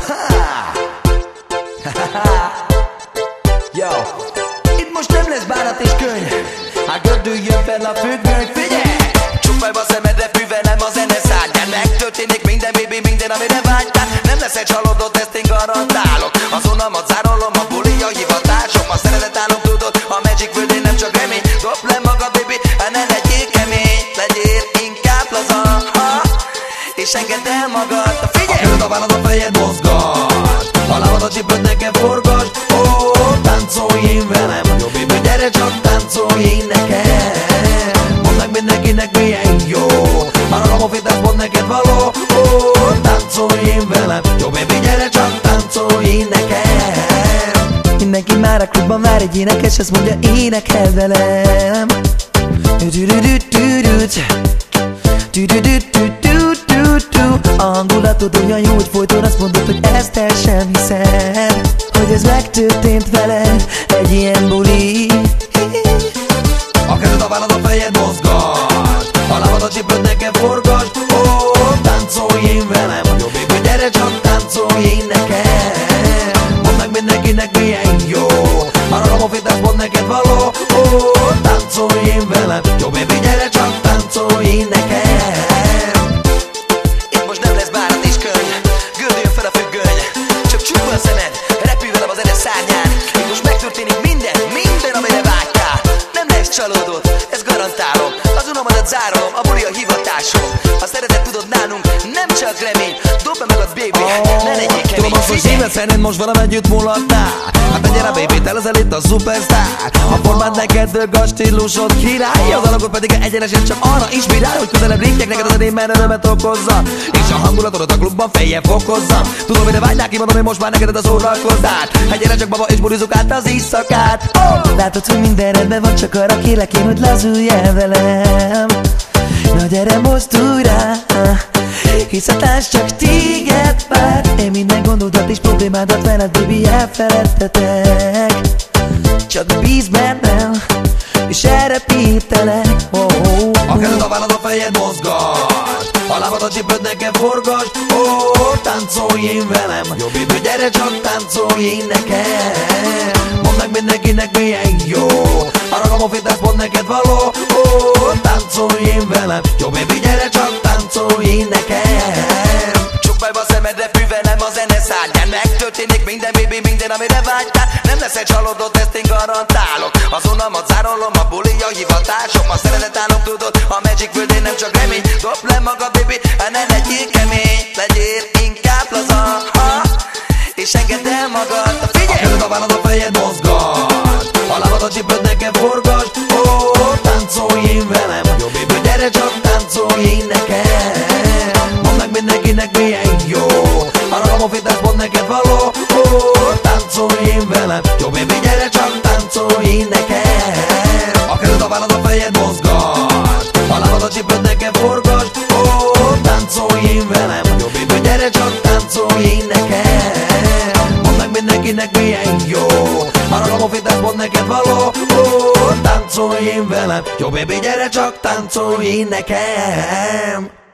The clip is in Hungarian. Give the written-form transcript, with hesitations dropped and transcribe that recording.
Yo, itt most nem lesz bánat és könyv. Hát gördüljön fel a függöny, figyelj! Csukd a szemedre, fűvelem a zene szárnyán. Megtörténik minden, baby, minden, amire vágytál. Nem lesz egy csalódott, ezt én garantálok. Azonnal zárolom, a buli a hivatásom. A szeretet állom, tudod, a Magic World nem csak remény. Dobd le magad, baby, ne legyél kemény. Legyél inkább laza, és engedd el magad. Figyelj! A köröd a vállad, a fejed mozgat. A lábad a csípőd, nekem forgasd. Táncolj én velem, jó baby, gyere csak táncolj én nekem. Mondd meg mindenkinek milyen jó, már a ramofitás pont neked való. Táncolj én velem, jó baby, gyere csak táncolj én nekem. Mindenki már a klubban vár egy énekes, azt mondja énekel velem. A hangulatod olyan jó, hogy folyton azt mondod, hogy ezt el sem hiszed, hogy ez megtörtént veled, egy ilyen buli. A kezed a vállad, a fejed mozgat. A lábad a csípőd, nekem forgasd. Táncolj én velem, jó baby, gyere csak táncolj én nekem. Mondd meg mindenkinek milyen jó, már a ramofitás pont neked való. Táncolj én velem, jó baby, gyere csak táncolj én nekem. Itt most nem lesz bánat és könyv. Gördüljön fel a függöny, csak csukd a szemed, repülj velem a zene szárnyán. Itt most megtörténik minden, amire vágytál. Nem lesz csalódott, ezt garantálom. Az unalmadat zárolom, a buli a hivatásom. A szeretet tudod nálunk, nem csak remény. Dobd be magad, baby, ne legyél kemény. Tudom azt, hogy szíved szerint most velem együtt mulatnál. Hát te gyere, baby, te leszel itt a szupersztár. A formád neked dög, a stílusod király. Az alakod pedig egyenes, és csak arra inspirál, hogy közelebb lépjek neked az erémben örömet okozza. És a hangulatodat a klubban feljebb fokozza. Tudom, mire vágynál, kimondom, hogy most már neked a szórakozzát. Hát gyere csak, baba, és bulizzuk át az éjszakát. Látod, hogy minden rendben van, csak arra kérlek én, hogy lazulj el velem. Na gyere, mozdulj rá, hisz a társ csak téged vár. Én minden gondodat és problémádat veled, baby, elfeledtetek. Csak bízz bennem, és elrepítelek. A kezed a vállad, a fejed mozgat. A lábad a csípőd, nekem forgasd. Táncolj én velem, jó baby, gyere csak táncolj én nekem. Mondd meg mindenkinek milyen jó, a ramofitás pont neked való. Táncolj én velem, jó baby, gyere csak táncolj én nekem. Csukd a szemedre, fűvelem a zene szárnyán. Megtörténik minden, baby, minden, amire vágytál. Nem lesz egy csalódott, ezt én garantálok. Azonnal zárolom, a buli a hivatásom. A szeretet állom, tudod, a Magic World nem csak remény. Dobd le magad, baby, ne legyél kemény. Legyél inkább laza, és engedd el magad. Figyelj! A kezed a vállad, a fejed mozgat. A lábad a csípőd, nekem forgasd. Táncolj én velem, jó baby, gyere csak táncolj én nekem. Mondd meg mindenkinek milyen jó, a ramofitás pont neked való. Táncolj én velem, jó baby, gyere csak táncolj én nekem. A kezed a vállad, a fejed mozgat. A lábad a csípőd, nekem forgasd. Táncolj én velem, jó baby, gyere csak táncolj én nekem. Mondd meg mindenkinek milyen jó, a ramofitás pont neked való. Táncolj én velem, jó baby, gyere csak táncolj én nekem.